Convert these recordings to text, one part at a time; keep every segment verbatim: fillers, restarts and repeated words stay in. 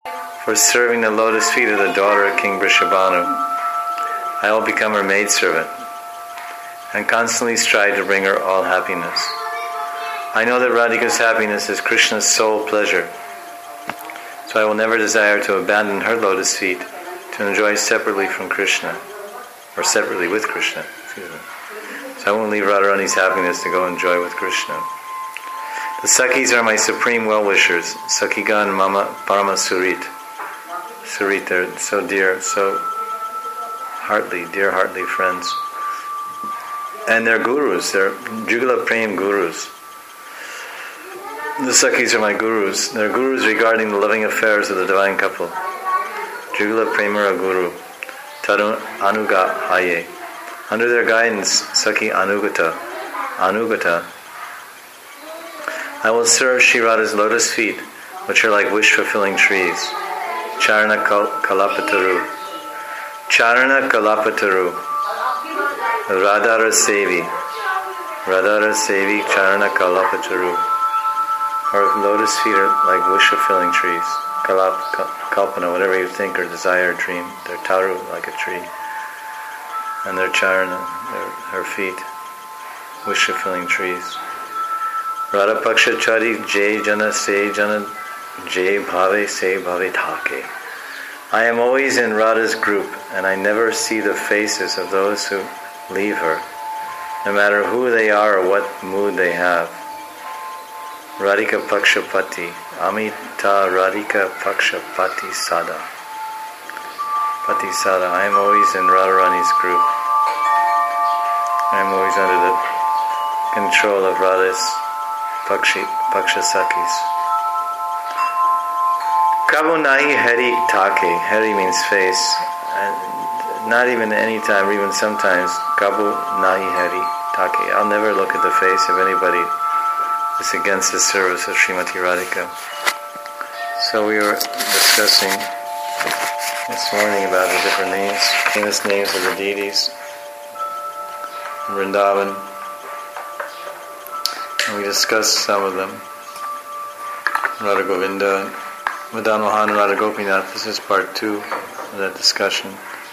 for serving the lotus feet of the daughter of King Vrishabhanu. I will become her maidservant and constantly strive to bring her all happiness. I know that Radhika's happiness is Krishna's sole pleasure, so I will never desire to abandon her lotus feet to enjoy separately from Krishna, or separately with Krishna. Excuse me. So I won't leave Radharani's happiness to go enjoy with Krishna. The Sakhis are my supreme well-wishers. Sakhigan Mama Parama Surit. Surit, they're so dear, so heartly, dear heartly friends. And they're gurus, they're Jugala Prem gurus. The Sakhis are my gurus. They're gurus regarding the loving affairs of the divine couple. Jugala Premara Guru. Tadu Anuga Haye. Under their guidance, Sakhi Anugata. Anugata. I will serve Shri Radha's lotus feet, which are like wish-fulfilling trees. Charana Kal- Kalapataru. Charana Kalapataru. Radhara Sevi. Radhara Sevi Charana Kalapataru. Her lotus feet are like wish-fulfilling trees. Kalap, Kalpana, whatever you think or desire or dream. They're taru, like a tree. And their charana, their, her feet, wish-fulfilling trees. Radha Paksha Chari Jay Jana Se Jana Jay Bhave Se Bhave Thake. I am always in Radha's group, and I never see the faces of those who leave her, no matter who they are or what mood they have. Radhika Pakshapati, Amita Radhika Pakshapati Sada. Pati Sada, I am always in Radharani's group. I am always under the control of Radha's Pakshi, Paksha Sakhis. Kabu Nahi Hari Take. Hari means face. And not even any time, or even sometimes, Kabu Nahi Hari Take. I'll never look at the face of anybody that's against the service of Srimati Radhika. So we were discussing this morning about the different names, famous names of the deities in Vrindavan. And we discussed some of them. Radha Govinda, Madan Mohan, and Radha Gopinath. This is part two of that discussion.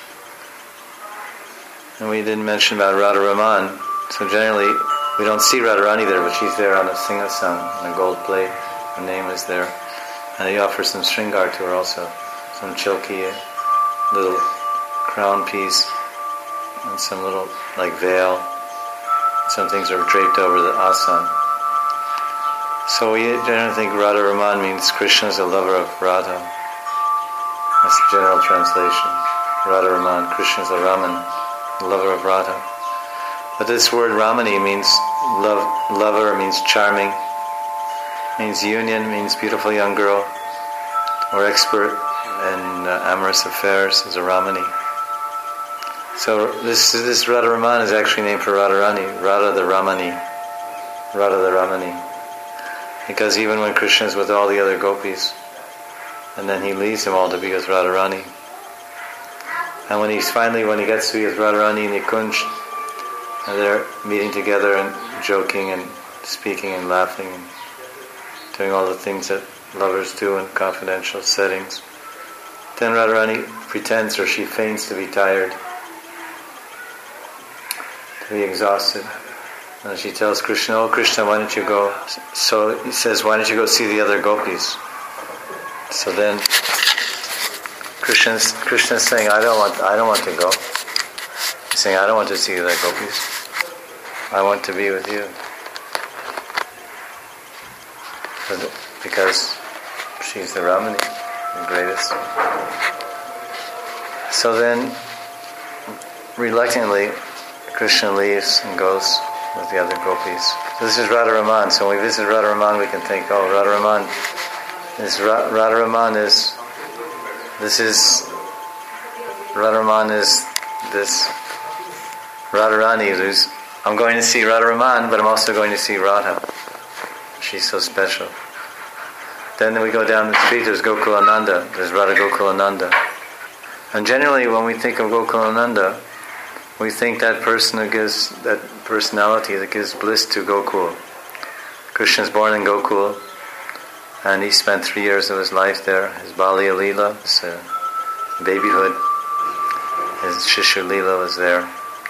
And we didn't mention about Radha Raman. So generally, we don't see Radharani there, but she's there on a Singhasan, on a gold plate. Her name is there. And he offers some Sringar to her also. Some chilki, a little crown piece, and some little, like, veil. Some things are draped over the asan. So we generally think Radha Raman means Krishna is a lover of Radha. That's the general translation. Radha Raman, Krishna is a Raman, the lover of Radha. But this word Ramani means love, lover, means charming, means union, means beautiful young girl, or expert in uh, amorous affairs is a Ramani. So this this Radha Raman is actually named for Radharani, Radha the Ramani, Radha the Ramani. Because even when Krishna is with all the other gopis, and then he leaves them all to be with Radharani, and when he's finally, when he gets to be with Radharani in Nikunj, and they're meeting together and joking and speaking and laughing and doing all the things that lovers do in confidential settings, then Radharani pretends, or she feigns to be tired, to be exhausted. And she tells Krishna, "Oh Krishna, why don't you go?" So he says, "Why don't you go see the other gopis?" So then Krishna's Krishna's saying, "I don't want, I don't want to go." He's saying, "I don't want to see the other gopis. I want to be with you." Because she's the Ramani, the greatest. So then, reluctantly, Krishna leaves and goes with the other gopis. So this is Radha Raman. So when we visit Radha Raman, we can think, oh, Radha Raman is Ra- Radha Raman is this is Radha Raman is this Radharani who's I'm going to see Radha Raman, but I'm also going to see Radha. She's so special. Then we go down the street, there's Gokulananda, there's Radha Gokulananda. And generally when we think of Gokulananda, we think that person who gives, that personality that gives bliss to Gokul. Krishna is born in Gokul, and he spent three years of his life there. His Balya Leela, his uh, babyhood, his Shishu Leela was there.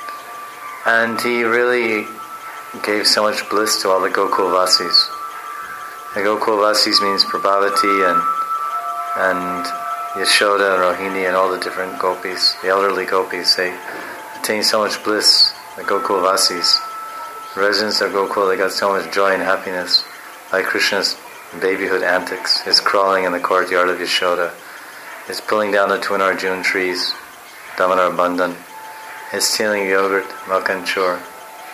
And he really gave so much bliss to all the Gokul Vasis. The Gokul Vasis means Prabhavati and and Yashoda and Rohini and all the different gopis, the elderly gopis. They attain so much bliss, the Gokul Vasis. The residents of Gokul, they got so much joy and happiness by Krishna's babyhood antics, his crawling in the courtyard of Yashoda, his pulling down the twin Arjun trees, Damodar Bandhan, his stealing yogurt, Malkanchur,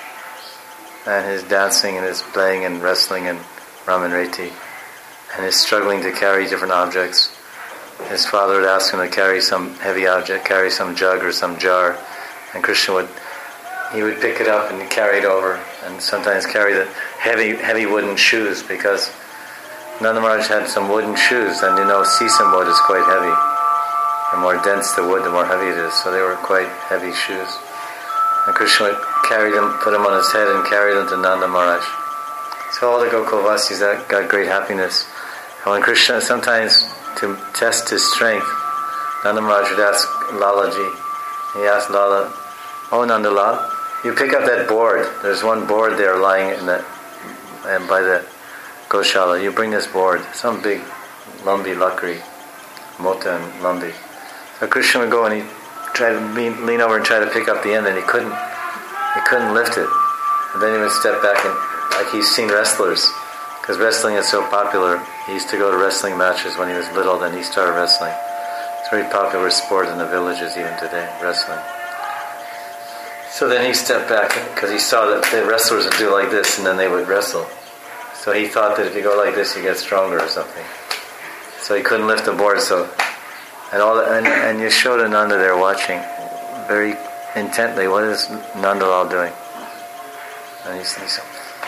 and his dancing and his playing and wrestling and Raman Reti, and his struggling to carry different objects. His father would ask him to carry some heavy object, carry some jug or some jar, and Krishna would, he would pick it up and carry it over, and sometimes carry the heavy heavy wooden shoes, because Nanda Maharaj had some wooden shoes, and you know sesame wood is quite heavy. The more dense the wood, the more heavy it is, so they were quite heavy shoes. And Krishna would carry them, put them on his head and carry them to Nanda Maharaj. So all the Gokul Vasis got great happiness. And when Krishna, sometimes to test his strength, Nanda Maharaj would ask Lalaji, he asked Lala, "Oh Nanda Lal, you pick up that board. There's one board there lying in the, and by the Goshala. You bring this board, some big lumbi lakri, mota and lumbi." So Krishna would go and he tried to lean, lean over and try to pick up the end, and he couldn't. He couldn't lift it. And then he would step back and, like he's seen wrestlers, because wrestling is so popular. He used to go to wrestling matches when he was little, then he started wrestling. It's a very popular sport in the villages even today, wrestling. So then he stepped back, because he saw that the wrestlers would do like this, and then they would wrestle. So he thought that if you go like this, you get stronger or something. So he couldn't lift the board, so... And all the, and, and Yashoda Nanda there watching very intently, what is Nandalal doing? And he's, he's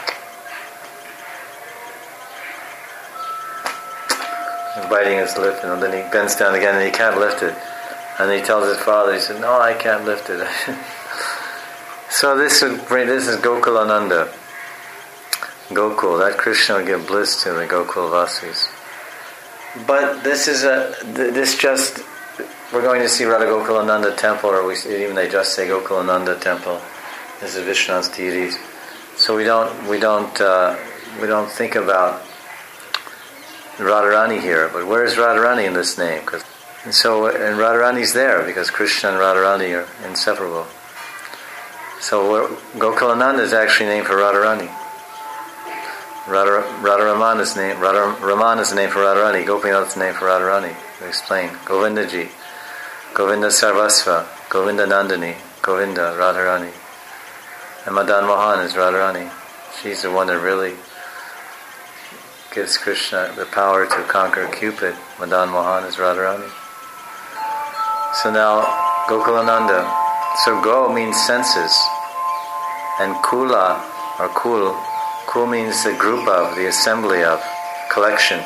biting his lip, and then he bends down again and he can't lift it. And he tells his father, he said, "No, I can't lift it." So this is, this is Gokulananda. Gokul, that Krishna will give bliss to the Gokul Vasis. But this is a, this just, we're going to see Radha Gokulananda temple, or we, even they just say Gokulananda temple. This is Vishnu's deities. So we don't, we don't, uh, we don't think about Radharani here, but where is Radharani in this name? Cause, and so, and Radharani's there because Krishna and Radharani are inseparable. So Gokulananda is actually named for Radharani. Radha, Radharaman is name. Radharaman is the name for Radharani. Gopinath is the name for Radharani. We explain. Govindaji, Govinda Sarvasva, Govinda Nandini, Govinda Radharani, and Madan Mohan is Radharani. She's the one that really gives Krishna the power to conquer Cupid. Madan Mohan is Radharani. So now Gokulananda. So Go means senses, and Kula or Kul. Kul means the group of, the assembly of, collection.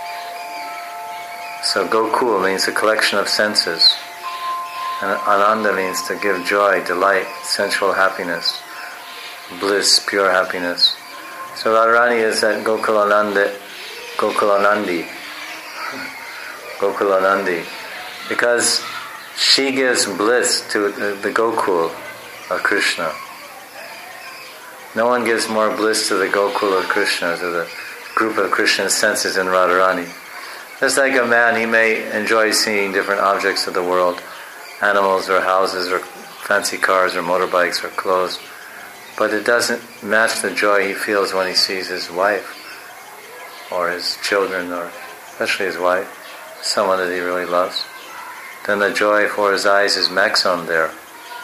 So Gokul means a collection of senses. And Ananda means to give joy, delight, sensual happiness, bliss, pure happiness. So Radharani is that Gokulananda, Gokulanandi, Gokulanandi, because she gives bliss to the, the Gokul of Krishna. No one gives more bliss to the Gokul of Krishna, to the group of Krishna's senses in Radharani. Just like a man, he may enjoy seeing different objects of the world, animals or houses or fancy cars or motorbikes or clothes, but it doesn't match the joy he feels when he sees his wife or his children, or especially his wife, someone that he really loves. Then the joy for his eyes is maximum there.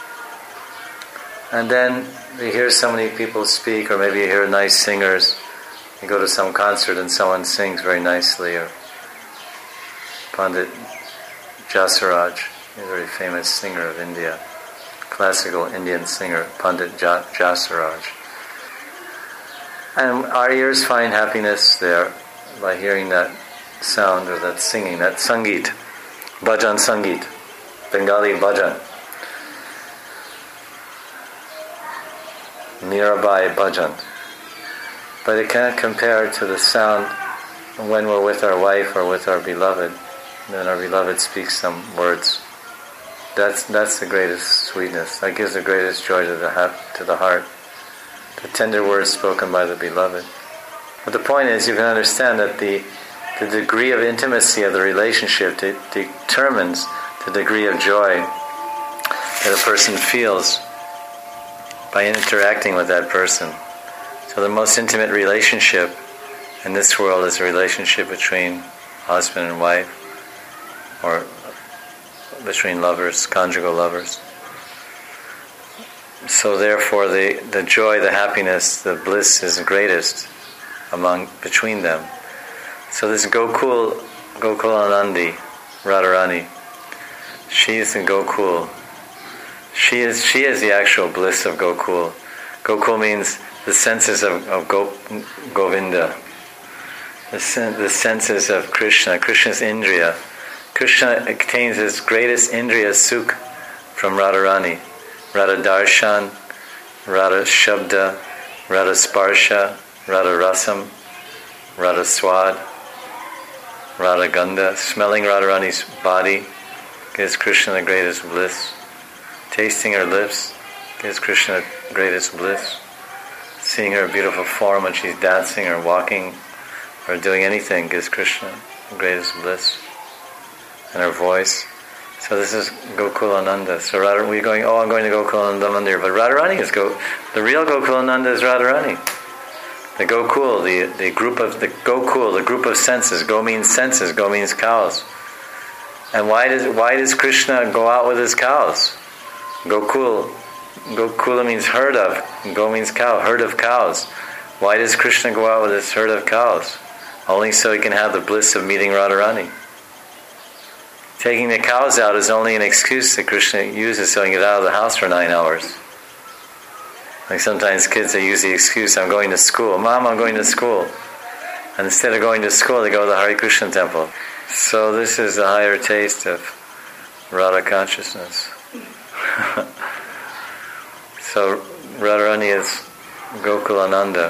And then you hear so many people speak, or maybe you hear nice singers. You go to some concert and someone sings very nicely, or Pandit Jasaraj, a very famous singer of India, classical Indian singer, Pandit Jasaraj. And our ears find happiness there by hearing that sound or that singing, that Sangeet, Bhajan Sangeet, Bengali Bhajan. Mirabai Bhajan. But it can't compare to the sound when we're with our wife or with our beloved, then our beloved speaks some words. That's that's the greatest sweetness. That gives the greatest joy to the ha- to the heart. The tender words spoken by the beloved. But the point is, you can understand that the the degree of intimacy of the relationship de- determines the degree of joy that a person feels by interacting with that person. So the most intimate relationship in this world is a relationship between husband and wife, or between lovers, conjugal lovers. So therefore the, the joy, the happiness, the bliss is greatest among between them. So this Gokul, Gokulanandi, Radharani, she is in Gokul. She is she is the actual bliss of Gokul. Gokul means the senses of, of Go, Govinda, the, sen, the senses of Krishna, Krishna's Indriya. Krishna obtains his greatest Indriya sukh from Radharani. Radha Darshan, Radha Shabda, Radha Sparsha, Radha Rasam, Radha Swad, Radha Gandha. Smelling Radharani's body gives Krishna the greatest bliss. Tasting her lips gives Krishna the greatest bliss. Seeing her beautiful form when she's dancing or walking or doing anything gives Krishna the greatest bliss. And her voice. So this is Gokulananda. So Radha, we're going, oh, I'm going to Gokulananda Mandir. But Radharani is Go. The real Gokulananda is Radharani. The Gokul, the, the group of the Gokul, the group of senses. Go means senses. Go means cows. And why does why does Krishna go out with his cows? Gokul, Gokula means herd of. Go means cow. Herd of cows. Why does Krishna go out with his herd of cows? Only so he can have the bliss of meeting Radharani. Taking the cows out is only an excuse that Krishna uses so he can get out of the house for nine hours. Like sometimes kids, they use the excuse, I'm going to school. Mom, I'm going to school. And instead of going to school, they go to the Hare Krishna temple. So this is the higher taste of Radha consciousness. So Radharani is Gokulananda.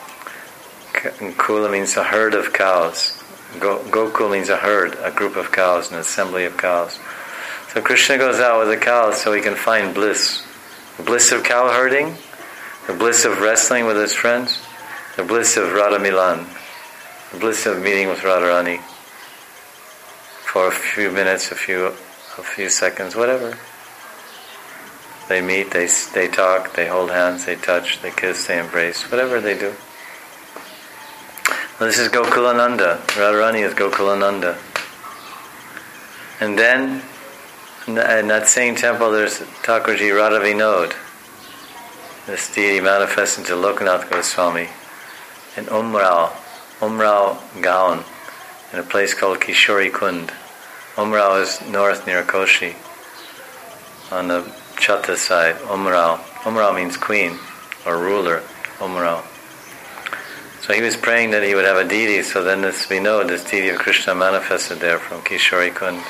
Kula means a herd of cows. Go, Gokul means a herd, a group of cows, an assembly of cows. So Krishna goes out with the cows so he can find bliss. The bliss of cow herding, the bliss of wrestling with his friends, the bliss of Radha Milan, the bliss of meeting with Radharani for a few minutes, a few, a few seconds, whatever. They meet, they they talk, they hold hands, they touch, they kiss, they embrace, whatever they do. Well, this is Gokulananda. Radharani is Gokulananda. And then, in that same temple, there's Thakurji Radha Vinod. This deity manifests into Lokanath Goswami in Umrao, Umrao Gaon, in a place called Kishori Kund. Umrao is north near Koshi, on the Chata side. Umrao. Umrao means queen or ruler. Umrao. So he was praying that he would have a deity, so then this Vinod, this deity of Krishna, manifested there from Kishori Kund.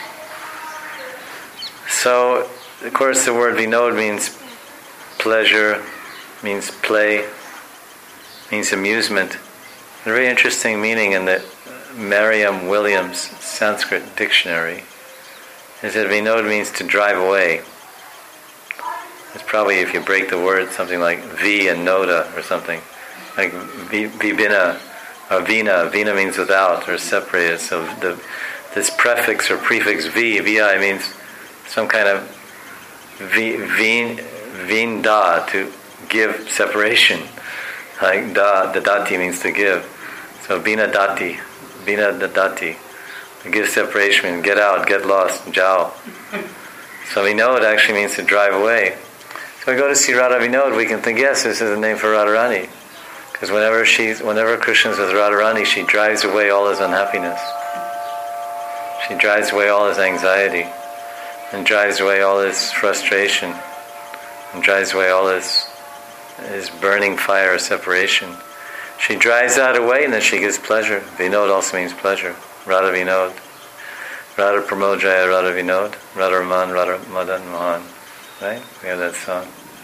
So, of course, the word Vinod means pleasure, means play, means amusement. A very interesting meaning in the Merriam-Williams Sanskrit dictionary is that Vinod means to drive away. It's probably, if you break the word, something like V and Noda or something. Like vibina, or vina. Vina means without or separated. So the this prefix or prefix v, vi means some kind of v, vin, vin da, to give separation. Like da, the dati means to give. So vina dati, vina dati, to give separation means get out, get lost, jao. So we know it actually means to drive away. So we go to see Radha Vinod, we can think, yes, this is the name for Radharani. Because whenever she's, whenever Krishna's with Radharani, she drives away all his unhappiness. She drives away all his anxiety, and drives away all his frustration, and drives away all his his burning fire of separation. She drives that away, and then she gives pleasure. Vinod also means pleasure. Radha Vinod, Radha Pramodjaya, Radha Vinod, Radha Raman, Radha Madan Mohan. Right? We have that song.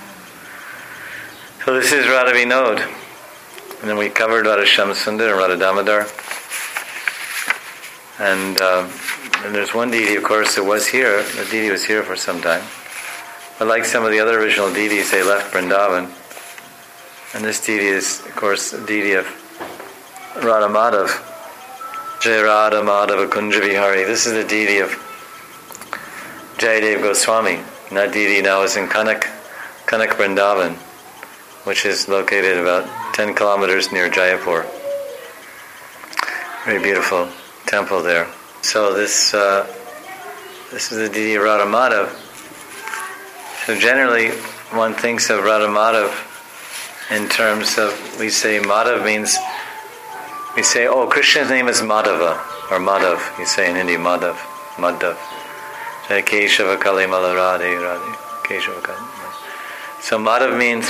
So this is Radha Vinod. And then we covered Radha Shyamsundar and Radha Damodar. And, um, and there's one deity, of course, that was here. The deity was here for some time. But like some of the other original deities, they left Vrindavan. And this deity is, of course, the deity of Radha Madhav. Jai Radha Madhava Kunja Vihari. This is the deity of Jayadev Goswami. And that deity now is in Kanak, Kanak Vrindavan, which is located about ten kilometers near Jaipur. Very beautiful temple there. So this uh, this is the deity of Radha Madhav. So generally, one thinks of Radha Madhav in terms of, we say Madhav means, we say, oh, Krishna's name is Madhava, or Madhav, you say in Hindi, Madhav, Madhav. Jai Keshava Kali Mala Radhe Radhe, Keshava Kali. So Madhav means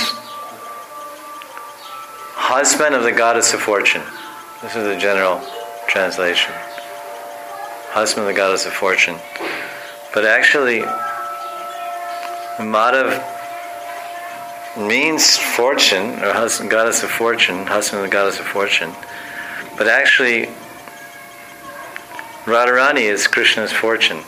husband of the goddess of fortune. This is the general translation. Husband of the goddess of fortune. But actually, Madhav means fortune, or husband, goddess of fortune, husband of the goddess of fortune. But actually, Radharani is Krishna's fortune.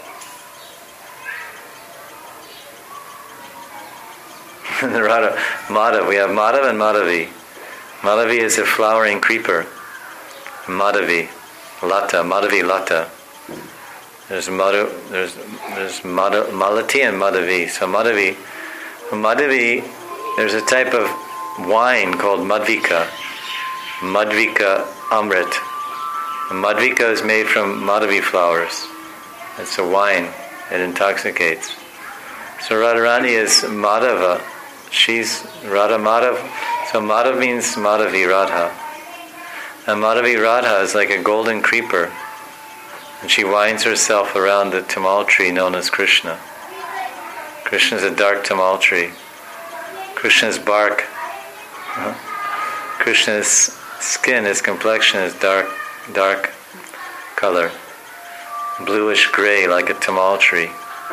The Radha, Madhav, we have Madhav and Madhavi. Madhavi is a flowering creeper. Madhavi, Lata, Madhavi Lata. There's Madhav, there's there's Madhav, Malati and Madhavi. So Madhavi, Madhavi, there's a type of wine called Madhvika. Madhvika Amrit. And Madhvika is made from Madhavi flowers. It's a wine. It intoxicates. So Radharani is Madhava. She's Radha Madhav. So Madhav means Madhavi Radha. And Madhavi Radha is like a golden creeper. And she winds herself around the tamal tree known as Krishna. Krishna is a dark tamal tree. Krishna's bark. Uh-huh. Krishna's skin, his complexion is dark, dark color. Bluish gray like a tamal tree.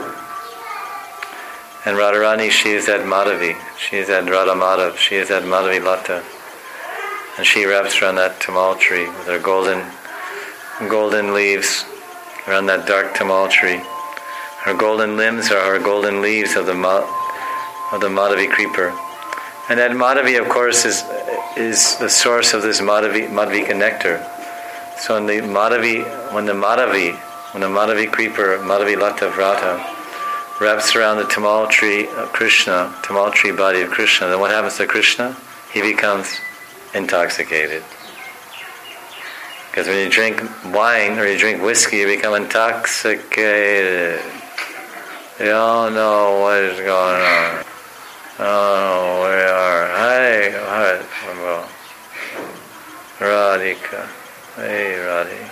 And Radharani, she is at Madhavi. She is at Radha Madhav. She is at Madhavi Lata. And she wraps around that tamal tree with her golden golden leaves around that dark tamal tree. Her golden limbs are her golden leaves of the Ma- of the Madhavi creeper. And that Madhavi, of course, is is the source of this Madhavi, Madhvika nectar. So in the Madhavi, when the Madhavi, when the Madhavi creeper, Madhavi Lata Vrata, wraps around the tamal tree of Krishna, tamal tree body of Krishna, then what happens to Krishna? He becomes intoxicated. Because when you drink wine or you drink whiskey, you become intoxicated. You don't know what is going on. Oh, we are. Hi, hi, well, Radhika. Hey, Radhi.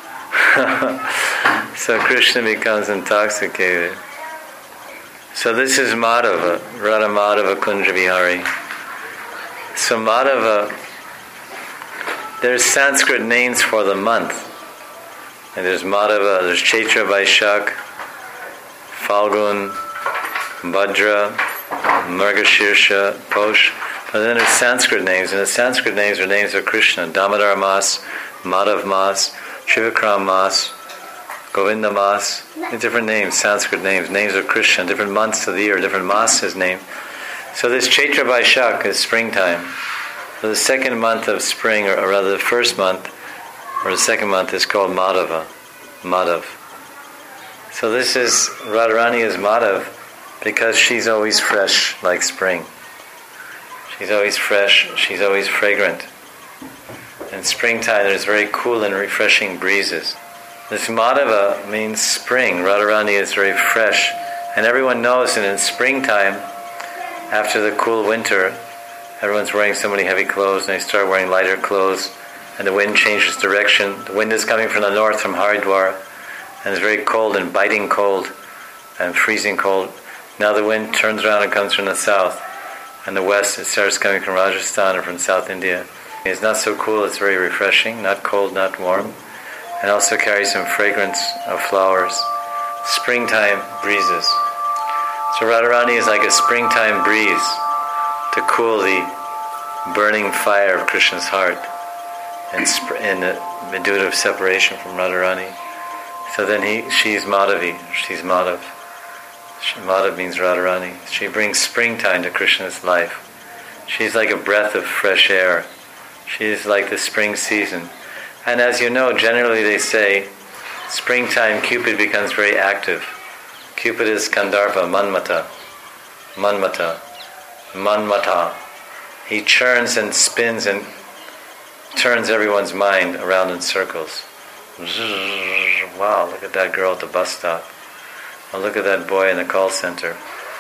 So Krishna becomes intoxicated. So this is Madhava, Radha Madhava Kunja Vihari. So Madhava, there's Sanskrit names for the month. And there's Madhava, there's Chaitra Vaishak, Falgun, Bhadra, Margashirsha, Posh. But then there's Sanskrit names, and the Sanskrit names are names of Krishna. Damodar Mas, Madhav Mas, Trivikram Mas, Govinda Mas, different names, Sanskrit names, names of Krishna, different months of the year, different mas is named. So this Chaitra Vaishak is springtime. So the second month of spring, or rather the first month, or the second month is called Madhava, Madhav. So this is, Radharani is Madhav because she's always fresh like spring. She's always fresh, she's always fragrant. In springtime there's very cool and refreshing breezes. This Madhava means spring. Radharani is very fresh. And everyone knows that in springtime, after the cool winter, everyone's wearing so many heavy clothes and they start wearing lighter clothes and the wind changes direction. The wind is coming from the north, from Haridwar, and it's very cold and biting cold and freezing cold. Now the wind turns around and comes from the south, and the west, it starts coming from Rajasthan or from South India. It's not so cool, it's very refreshing, not cold, not warm, and also carries some fragrance of flowers. Springtime breezes. So Radharani is like a springtime breeze to cool the burning fire of Krishna's heart. in, in the due to separation from Radharani. So then he, she's Madhavi, she's Madhav. She, Madhav means Radharani. She brings springtime to Krishna's life. She's like a breath of fresh air. She's like the spring season. And as you know, generally they say, springtime Cupid becomes very active. Cupid is Kandharpa, Manmata. Manmata. Manmata. He churns and spins and turns everyone's mind around in circles. Wow, look at that girl at the bus stop. Oh, look at that boy in the call center.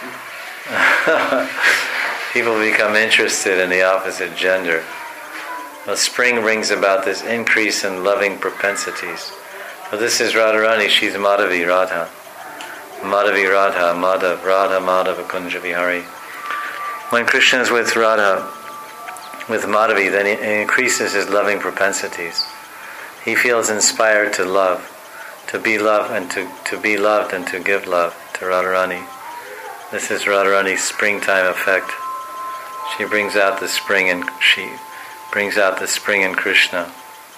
People become interested in the opposite gender. Well, spring brings about this increase in loving propensities. Well, this is Radharani, she's Madhavi, Radha. Madhavi, Radha, Madhav, Radha, Madhava, Kunja Vihari. When Krishna is with Radha, with Madhavi, then he increases his loving propensities. He feels inspired to love, to be loved and to, to be loved and to give love to Radharani. This is Radharani's springtime effect. She brings out the spring and she brings out the spring in Krishna.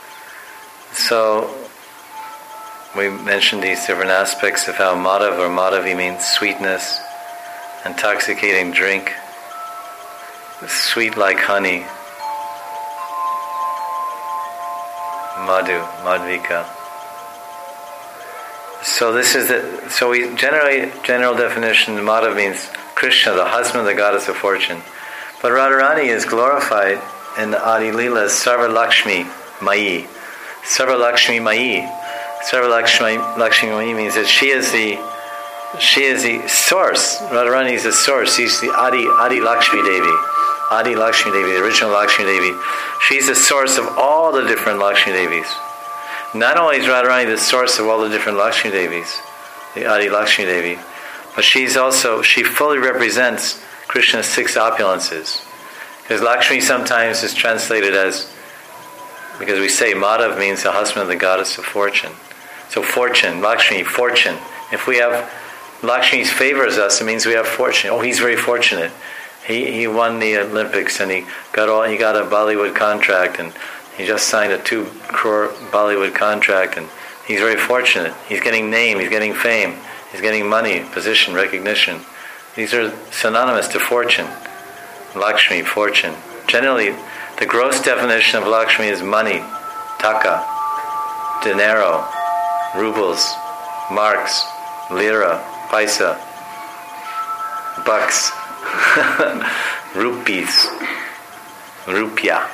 So we mentioned these different aspects of how Madhav or Madhavi means sweetness, intoxicating drink, sweet like honey. Madhu, Madhvika. So this is the, so we generally, general definition, Madhav means Krishna, the husband, the goddess of fortune. But Radharani is glorified in the Adi Leela as Sarva Lakshmi Mayi. Sarva Lakshmi Mayi. Sarva Lakshmi, Lakshmi Mayi means that she is the she is the source. Radharani is the source. She's the Adi Adi Lakshmi Devi. Adi Lakshmi Devi, the original Lakshmi Devi. She's the source of all the different Lakshmi Devis. Not only is Radharani the source of all the different Lakshmi Devis, the Adi Lakshmi Devi, but she's also, she fully represents Krishna's six opulences. Because Lakshmi sometimes is translated as, because we say Madhav means the husband of the goddess of fortune. So fortune, Lakshmi, fortune. If we have, Lakshmi favors us, it means we have fortune. Oh, he's very fortunate. He he won the Olympics and he got all he got a Bollywood contract and he just signed a two crore Bollywood contract and he's very fortunate. He's getting name, he's getting fame, he's getting money, position, recognition. These are synonymous to fortune. Lakshmi, fortune. Generally, the gross definition of Lakshmi is money, taka, dinero, rubles, marks, lira, paisa, bucks. Rupees, rupya,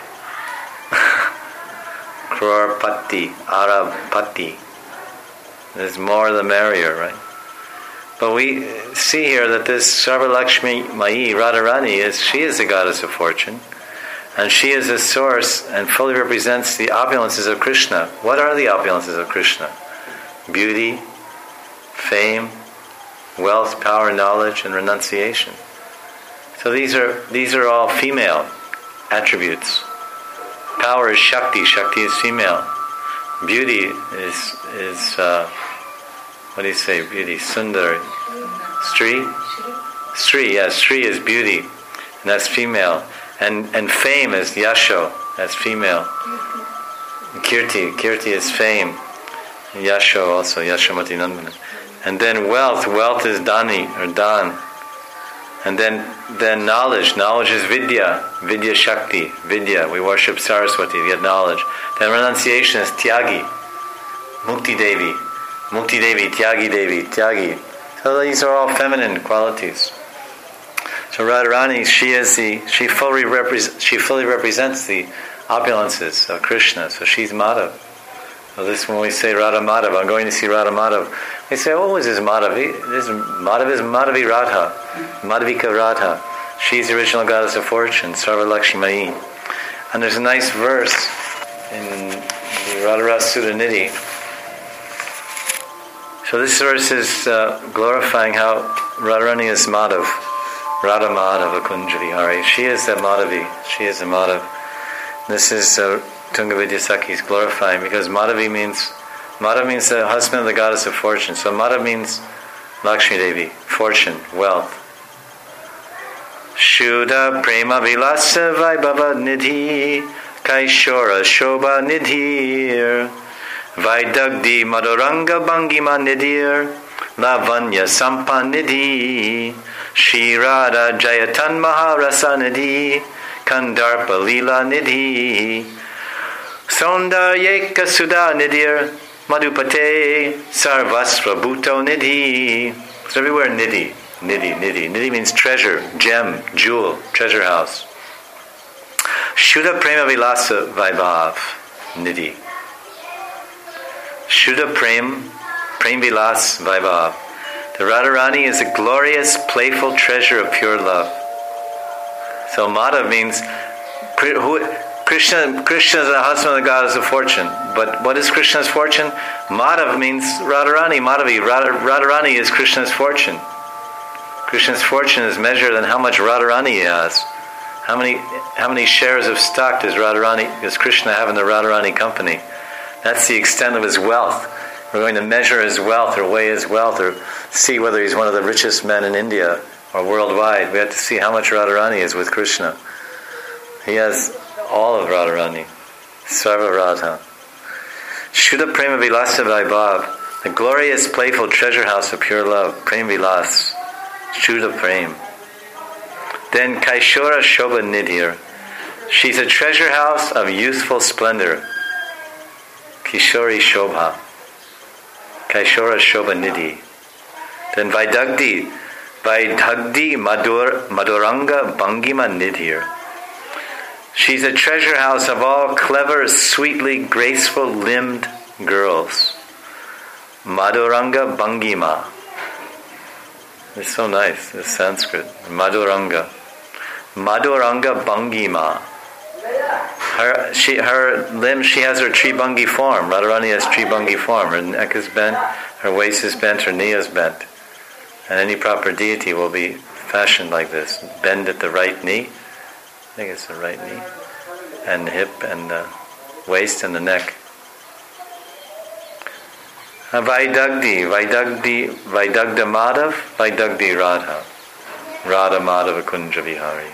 crorepati, arabpati. There's more the merrier, right? But we see here that this Sarva Lakshmi Mayi, Radharani, is she is the goddess of fortune, and she is the source and fully represents the opulences of Krishna. What are the opulences of Krishna? Beauty, fame, wealth, power, knowledge, and renunciation. So these are these are all female attributes. Power is Shakti. Shakti is female. Beauty is is uh, what do you say? Beauty, Sundar, Sri, Sri. Yes, Sri is beauty, and that's female. And and fame is Yasho. That's female. Kirti, Kirti is fame. Yasho also, Yashomati Nandana. And then wealth. Wealth is Dani or Dan. And then, then knowledge. Knowledge is Vidya. Vidya Shakti. Vidya. We worship Saraswati. We get knowledge. Then renunciation is Tyagi. Mukti Devi. Mukti Devi. Tyagi Devi. Tyagi. So these are all feminine qualities. So Radharani, she is the she fully represents she fully represents the opulences of Krishna. So she's Madhav. So this when we say Radha Madhav, I'm going to see Radha Madhav. We say, oh, is this Madhavi? This Madhav is Madhavi Radha, Madhavika Radha. She's the original goddess of fortune, Sarva Lakshmi Mayi. And there's a nice verse in the Radharasa Sutta Nidhi. So this verse is uh, glorifying how Radharani is Madhav, Radha Madhava Kunja Vihari. She is the Madhavi. She is the Madhav. This is uh, Tunga Vidyasakhi is glorifying because Madhavi means Madhav means the husband of the goddess of fortune. So Madhav means Lakshmi Devi, fortune, wealth. Shuddha Prema Vilasa Vaibhava Nidhi Kaishora Shobha Nidhir, Vaidagdi Madhuranga Bhangima Nidhir, Lavanya Sampanidhi, Shri Radha Jayatan Maharasa Nidhi, Kandarpa Lila Nidhi, Saundaryeka Sudha Nidhir, Madhupate Sarvasva Bhuto Nidhi. It's everywhere Nidhi, Nidhi, Nidhi. Nidhi means treasure, gem, jewel, treasure house. Shuddha Prema Vilasa Vaibhav Nidhi. Shuddha Prem, Prem Vilas Vaibhav. The Radharani is a glorious, playful treasure of pure love. So Madhav means who, Krishna. Krishna is the husband of the goddess of fortune. But what is Krishna's fortune? Madhav means Radharani. Madhavi. Radharani is Krishna's fortune. Krishna's fortune is measured in how much Radharani he has. How many how many shares of stock does Radharani does Krishna have in the Radharani company? That's the extent of his wealth. We're going to measure his wealth or weigh his wealth or see whether he's one of the richest men in India or worldwide. We have to see how much Radharani is with Krishna. He has all of Radharani. Sarva Radha. Shuddha Prema Vilasa Vaibhav, the glorious, playful treasure house of pure love. Prem Vilas. Shuddha Prem. Then Kaishora Shobha Nidhir. She's a treasure house of youthful splendor. Kishori Shobha. Kaishora Shobha Nidhi. Then Vaidagdi. Vaidagdi Madhur, Madhuranga Bhangima Nidhir. She's a treasure house of all clever, sweetly graceful limbed girls. Madhuranga Bhangima. It's so nice, it's Sanskrit. Madhuranga. Madhuranga Bhangima. Her, she, her limb, she has her Tribhangi form. Radharani has Tribhangi form. Her neck is bent, her waist is bent, her knee is bent. And any proper deity will be fashioned like this. Bend at the right knee. I think it's the right knee. And the hip and the waist and the neck. Vaidagdi, Vaidagdi, Vaidagda Madhav, Vaidagdi Radha. Radha Madhava Kunja Vihari.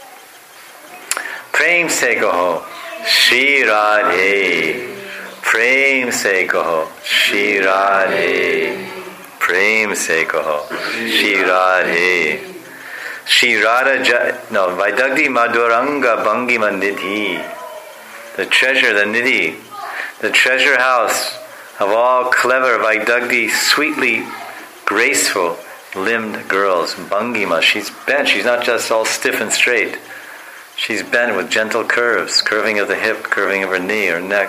Prem se kaho, Shri Radhe. Prem se kaho, Shri Radhe. Prem se kaho, Shri Radhe. Shri Radha, ja, no, Vaidagdi Madhuranga Bhangima Nidhi. The treasure, the Nidhi, the treasure house of all clever Vaidagdi, sweetly graceful limbed girls. Bhangima, she's bent, she's not just all stiff and straight. She's bent with gentle curves, curving of the hip, curving of her knee or neck.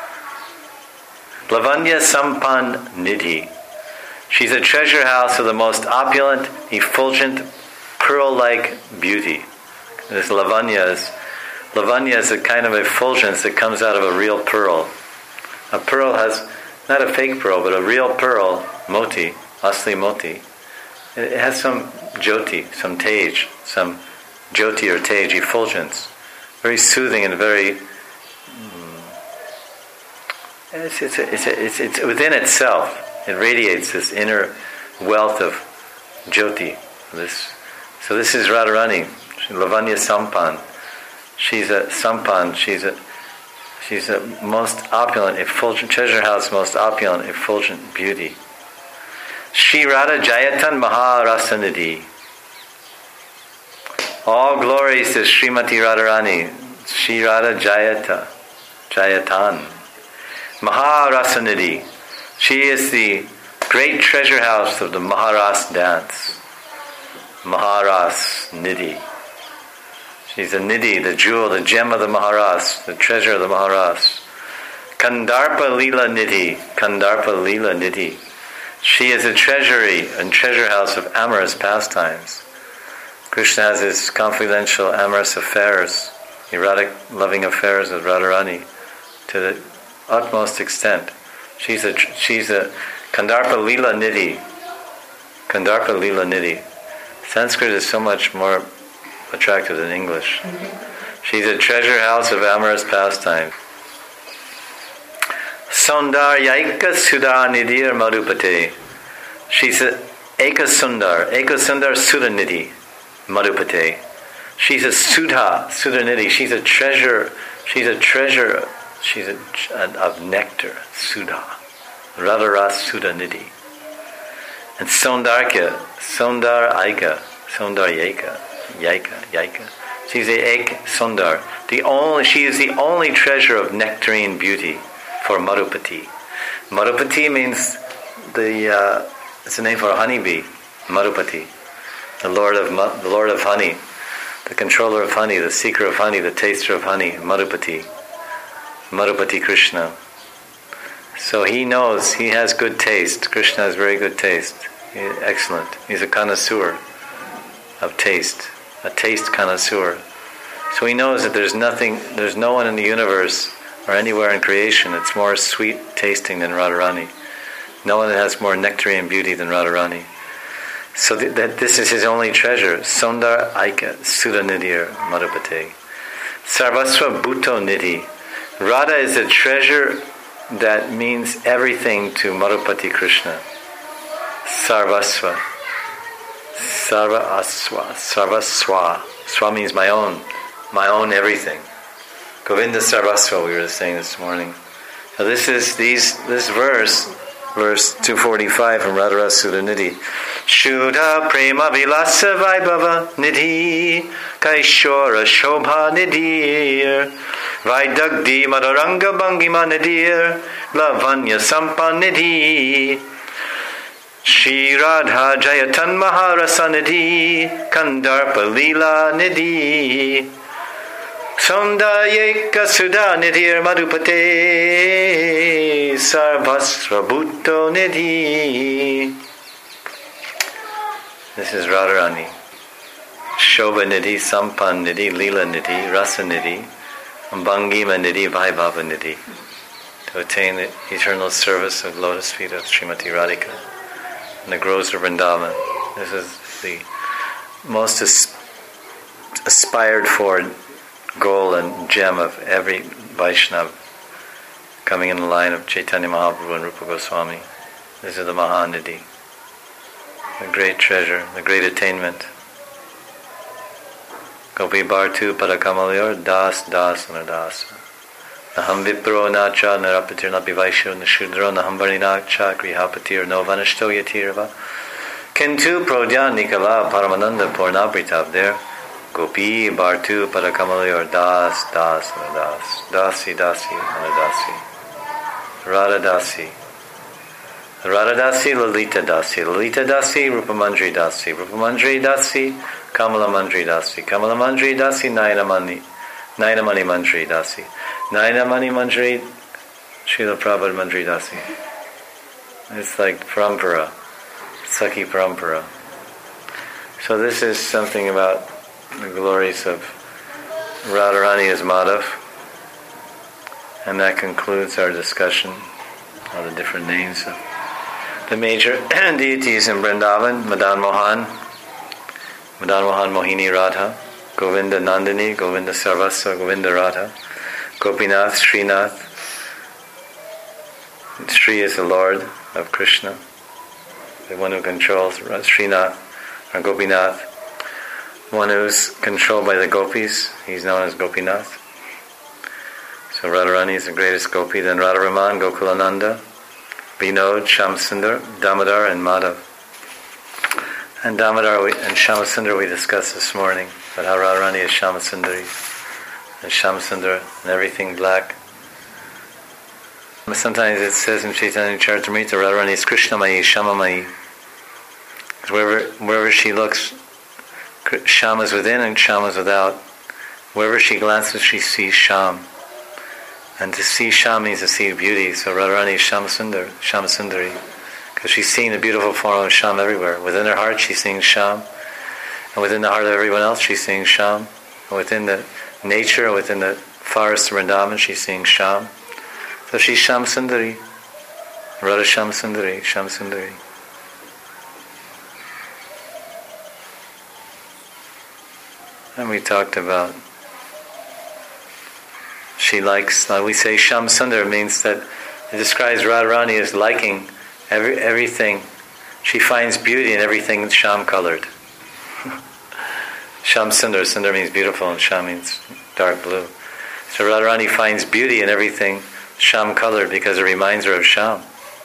Lavanya Sampan Nidhi. She's a treasure house of the most opulent, effulgent, pearl-like beauty. This lavanya is, lavanya is a kind of effulgence that comes out of a real pearl. A pearl has, not a fake pearl, but a real pearl, moti, asli moti. It has some jyoti, some tej, some jyoti or tej, effulgence. Very soothing and very... Mm, it's, it's, it's, it's, it's within itself. It radiates this inner wealth of jyoti. This, so this is Radharani, Lavanya Sampan. She's a Sampan, she's a she's a most opulent, effulgent, treasure house, most opulent, effulgent beauty. Shri Radha Jayatan Maharasanidhi. All glories to Srimati Radharani, Shri Radha Jayata, Jayatan. Maharasanidhi. She is the great treasure house of the Maharas dance. Maharas Nidhi. She's a Nidhi, the jewel, the gem of the Maharas, the treasure of the Maharas. Kandarpa Lila Nidhi. Kandarpa Lila Nidhi. She is a treasury and treasure house of amorous pastimes. Krishna has his confidential amorous affairs, erotic loving affairs with Radharani to the utmost extent. She's a she's a Kandarpa Lila Nidhi. Kandarpa Lila Nidhi. Sanskrit is so much more attractive than English. She's a treasure house of amorous pastime. Saundaryaika Sudha Nidhir Madhupate. She's a Eka Sundar, Eka Sundar Sudha Nidhi Madhupate. She's a Sudha, Sudha Nidhi. She's a treasure She's a treasure. She's a, of nectar, Sudha. Radharas Sudha Nidhi. And Saundarya, Saundar Aika, Saundar Yaka, Yaka, Yaka. She's the Ek Sundar. The only, she is the only treasure of nectarine beauty for Marupati. Marupati means the, uh, it's a name for a honeybee, Marupati. The Lord of the Lord of honey, the controller of honey, the seeker of honey, the taster of honey, Marupati. Marupati Krishna. So he knows, he has good taste. Krishna has very good taste. He, excellent. He's a connoisseur of taste. A taste connoisseur. So he knows that there's nothing, there's no one in the universe or anywhere in creation that's more sweet tasting than Radharani. No one that has more nectarine beauty than Radharani. So th- that this is his only treasure. Sundar Aika Sudha Nidhir Madhupate. Sarvasva Bhuto Nidhi. Radha is a treasure that means everything to Marupati Krishna. Sarvasva. Sarva Aswa. Sarvaswa. Swa means my own. My own everything. Govinda Sarvasva, we were saying this morning. So this is these this verse, verse two forty-five from Radharas Sudha Nidhi. Shuddha Prema Vilasa Vaibhava Nidhi Kaishora Shobha Nidhir Vaidagdi Madharanga Bhangima Nidhir Lavanya Sampan Nidhi Shri Radha Jayatan Maharasa Nidhi Kandarpa Lila Nidhi Saundayeka Sudha Nidhir Madhupate Sarvasva Bhutto Nidhi. This is Radharani. Shobha Nidhi, Sampan Nidhi, Lila Nidhi, Rasa Nidhi, Bhangima Nidhi, Vaibhava Nidhi. To attain the eternal service of lotus feet of Srimati Radhika and the groves of Vrindavan. This is the most as- aspired for goal and gem of every Vaishnava coming in the line of Chaitanya Mahaprabhu and Rupa Goswami. This is the Mahanidhi. The great treasure, the great attainment. Gopi Bhartu Padakamalyor Das Das Anadasa. Naham Vipro Nacha Narapatir Napi Vaishyo Nashudro Naham Varinacha Grihapatir No Vanashto Yatirava. Kintu Prodya Nikala Paramananda Purnabritav there. Gopi Bhartu Padakamalyor Das Das Anadas. Dasi Dasi Anadasi. Radha Dasi. Radha Dasi, Lalita Dasi, Lalita Dasi, Rupamandri Dasi, Rupamandri Dasi, Kamala Mandri Dasi, Kamala Mandri Dasi, Nainamani, Nainamani Mandri Dasi, Nainamani Mandri, Srila Prabhupada Mandri Dasi. It's like Parampara, Sakhi Parampara. So this is something about the glories of Radharani as Madhav, and that concludes our discussion of the different names of the major deities in Vrindavan. Madan Mohan, Madan Mohan Mohini Radha, Govinda Nandini, Govinda Sarvasva, Govinda Radha, Gopinath, Srinath. Sri is the Lord of Krishna, the one who controls Srinath, or Gopinath, one who's controlled by the gopis. He's known as Gopinath. So Radharani is the greatest gopi. Then Radharaman, Gokulananda, Vinod, Shamsundar, Damodar, and Madhav. And Damodar we, and Shamasundar we discussed this morning, but how Radharani is Shamasundari, and Shamasundar, and everything black. Sometimes it says in Chaitanya Charitamrita, Radharani is Krishnamayi, Shamamayi. Wherever, wherever she looks, Sham is within and Sham is without. Wherever she glances, she sees Sham. And to see Sham means to see beauty. So Radharani is Shamasundar, Shamasundari, because she's seeing the beautiful form of Sham everywhere. Within her heart, she's seeing Sham, and within the heart of everyone else, she's seeing Sham. And within the nature, within the forest of Vrindavan, she's seeing Sham. So she's Shamasundari, Radha Shamasundari, Shamasundari. And we talked about she likes, uh, we say Sham Sundar means that it describes Radharani as liking every, everything. She finds beauty in everything that's Sham colored. Sham Sundar, Sundar means beautiful and Sham means dark blue. So Radharani finds beauty in everything Sham colored because it reminds her of Sham.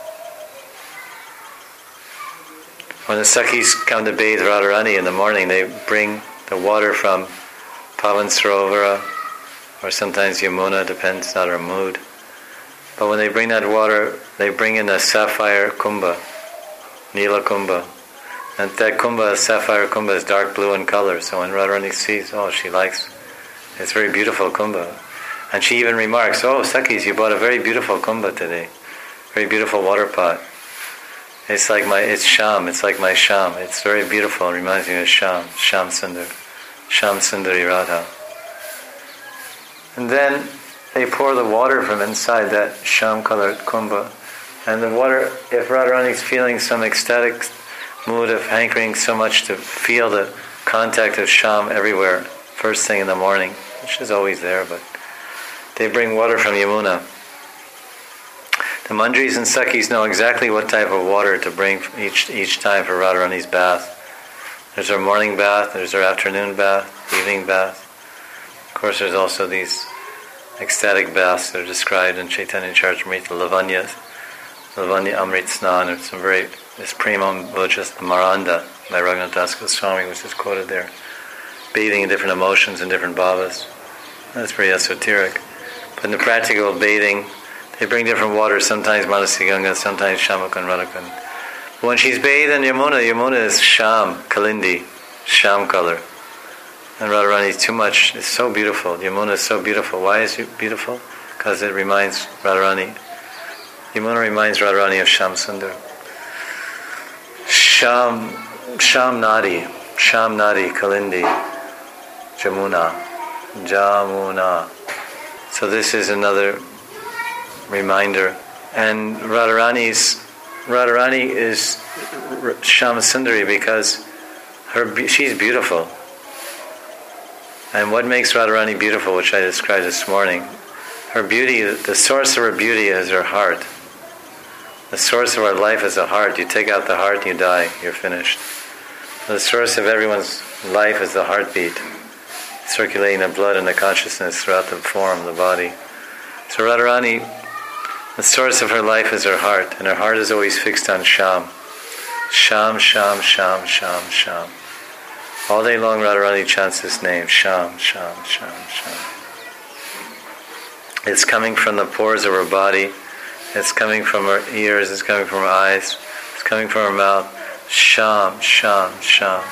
When the Sakhis come to bathe Radharani in the morning, they bring the water from Pavan Sarovara, or sometimes Yamuna, depends on her mood. But when they bring that water, they bring in a sapphire kumbha, Nila kumbha. And that kumbha, sapphire kumbha, is dark blue in color. So when Radharani sees, oh, she likes, it's very beautiful kumbha. And she even remarks, oh, Sakhis, you bought a very beautiful kumbha today. Very beautiful water pot. It's like my, it's Sham, it's like my Sham. It's very beautiful, it reminds me of Sham, Sham Sundar, Sham Sundari Radha. And then they pour the water from inside that Sham-colored kumbha. And the water, if Radharani's feeling some ecstatic mood of hankering so much to feel the contact of Sham everywhere, first thing in the morning, which is always there, but they bring water from Yamuna. The Mandris and Sakhis know exactly what type of water to bring each each time for Radharani's bath. There's her morning bath, there's her afternoon bath, evening bath. Of course, there's also these ecstatic baths that are described in Chaitanya Charitamrita, Lavanya, Lavanya Amrit Snan, and some very, this Premam Vojas Maranda by Raghunath Das Goswami, which is quoted there. Bathing in different emotions and different bhavas. That's very esoteric. But in the practical bathing, they bring different waters, sometimes Manasi Ganga, sometimes Shamakun, Radhakan. But when she's bathed in Yamuna, Yamuna is Sham, Kalindi, Sham color. And Radharani is too much, it's so beautiful. Yamuna is so beautiful. Why is it beautiful? Because it reminds Radharani. Yamuna reminds Radharani of Sham Sundar. Sham, Sham Nadi, Sham Nadi, Kalindi, Jamuna, Jamuna. So this is another reminder. And Radharani's, Radharani is Sham Sundari because her she's beautiful. And what makes Radharani beautiful, which I described this morning, her beauty, the source of her beauty is her heart. The source of our life is the heart. You take out the heart, you die, you're finished. The source of everyone's life is the heartbeat, circulating the blood and the consciousness throughout the form, the body. So Radharani, the source of her life is her heart, and her heart is always fixed on Sham. Sham, Sham, Sham, Sham, Sham. All day long Radharani chants this name, Sham, Sham, Sham, Sham. It's coming from the pores of her body, it's coming from her ears, it's coming from her eyes, it's coming from her mouth. Sham, Sham, Sham.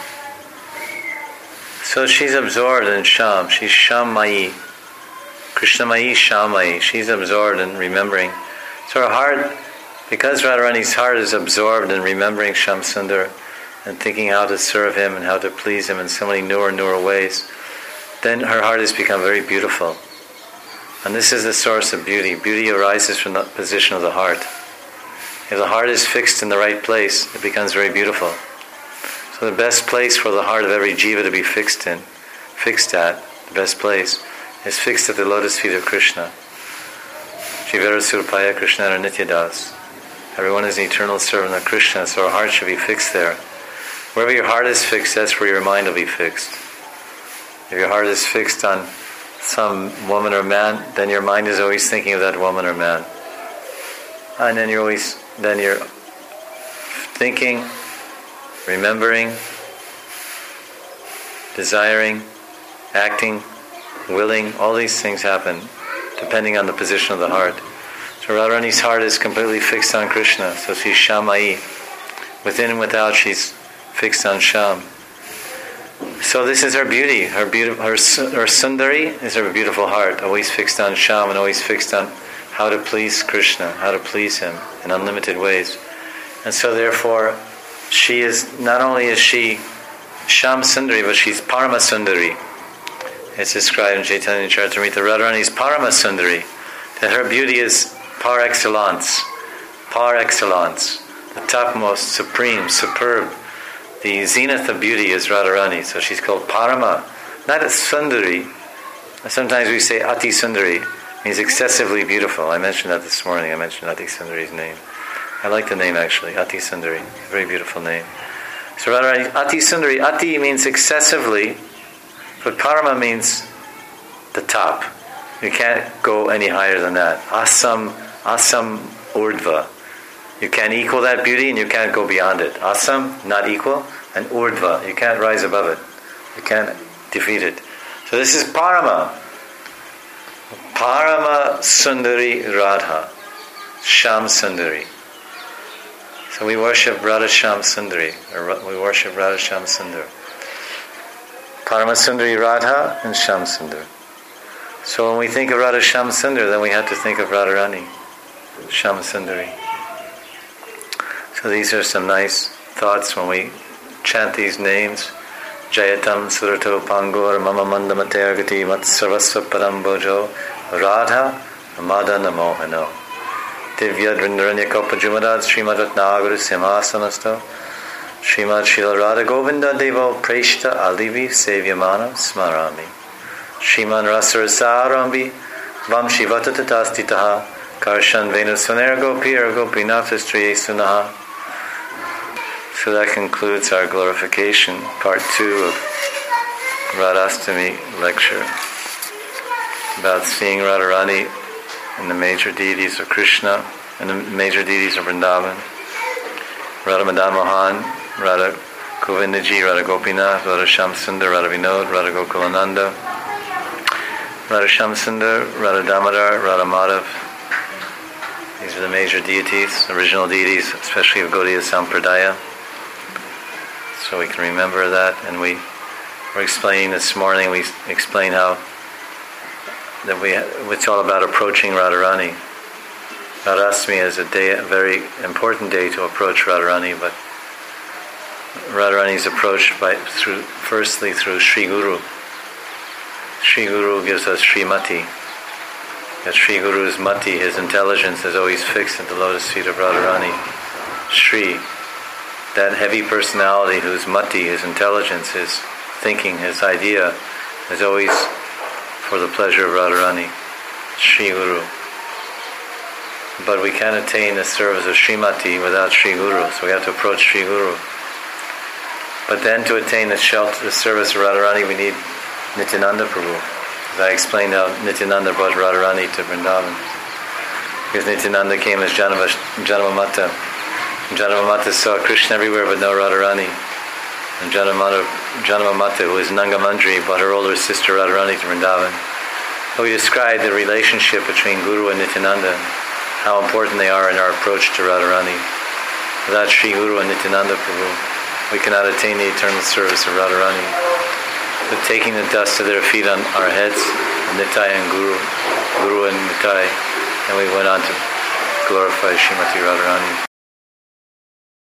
So she's absorbed in Sham, she's Sham-mayi. Krishna-mayi, Sham-mayi. She's absorbed in remembering. So her heart, because Radharani's heart is absorbed in remembering Sham Sundar, and thinking how to serve him and how to please him in so many newer, newer ways, then her heart has become very beautiful. And this is the source of beauty. Beauty arises from the position of the heart. If the heart is fixed in the right place, it becomes very beautiful. So the best place for the heart of every jiva to be fixed in, fixed at, the best place, is fixed at the lotus feet of Krishna. Jivara Surpaya Krishna Nityadas. Everyone is an eternal servant of Krishna, so our heart should be fixed there. Wherever your heart is fixed, that's where your mind will be fixed. If your heart is fixed on some woman or man, then your mind is always thinking of that woman or man. And then you're always, then you're thinking, remembering, desiring, acting, willing, all these things happen depending on the position of the heart. So Radharani's heart is completely fixed on Krishna, so she's Sham-mayi. Within and without, she's fixed on Sham. So this is her beauty. Her beautiful, her, her Sundari is her beautiful heart, always fixed on Sham and always fixed on how to please Krishna, how to please him in unlimited ways. And so therefore, she is, not only is she Sham Sundari, but she's Parama Sundari. It's described in Chaitanya Charitamrita, Radharani is Parama Sundari, that her beauty is par excellence, par excellence, the topmost, supreme, superb. The zenith of beauty is Radharani, so she's called Parama, not as Sundari. Sometimes we say Ati Sundari, means excessively beautiful. I mentioned that this morning, I mentioned Ati Sundari's name. I like the name actually, Ati Sundari, a very beautiful name. So Radharani, Ati Sundari, Ati means excessively, but Parama means the top. You can't go any higher than that. Asam, asam urdhva. You can't equal that beauty and you can't go beyond it. Asam, not equal, and urdhva. You can't rise above it. You can't defeat it. So this is Parama. Parama Sundari Radha. Sham Sundari. So we worship Radha Sham Sundari. Or we worship Radha Sham Sundar. Parama Sundari Radha and Sham Sundar. So when we think of Radha Sham Sundar, then we have to think of Radharani. Sham Sundari. So these are some nice thoughts when we chant these names. Jayatam Surato Pangur Mama Mandamate Agati Mat Sarvasva Parambojo Radha Madana Mohano Divya Drindaranya Kopa Jumadad Srimad Ratnaguru Simhasanasto Srimad Srila Radha Govinda Devo Preshta Alivi Sevyamana Smarami Sriman Rasarasarambi Vamshi Vatatatatastitaha Karshan Venusanergo Pirgo Pinatastriye Sunaha. So that concludes our glorification, part two of Radhastami lecture, about seeing Radharani and the major deities of Krishna and the major deities of Vrindavan. Radha Madan Mohan, Radha Govindaji, Radha Gopinath, Radha Shamsundar, Radha Vinod, Radha Gokulananda, Radha Shamsundar, Radha Damodar, Radha Madhav. These are the major deities, original deities, especially of Gaudiya Sampradaya. So we can remember that, and we were explaining this morning, we explained how that we it's all about approaching Radharani. Radhastami is a day, a very important day to approach Radharani, but Radharani is approached by through firstly through Sri Guru. Sri Guru gives us Srimati. That Sri Guru's Mati, his intelligence, is always fixed at the lotus feet of Radharani. Sri. That heavy personality whose mati, his intelligence, his thinking, his idea is always for the pleasure of Radharani, Sri Guru. But we can't attain the service of Srimati without Sri Guru, so we have to approach Sri Guru. But then to attain the, shelter, the service of Radharani, we need Nityananda Prabhu. As I explained how Nityananda brought Radharani to Vrindavan. Because Nityananda came as Janama, Janamamata. Janamamata saw Krishna everywhere but no Radharani. And Janamamata, who is Nangamandri, brought her older sister Radharani to Vrindavan. So we described the relationship between Guru and Nityananda, how important they are in our approach to Radharani. Without Sri Guru and Nityananda Prabhu, we cannot attain the eternal service of Radharani. But taking the dust of their feet on our heads, Nitai and Guru, Guru and Nitai, and we went on to glorify Srimati Radharani.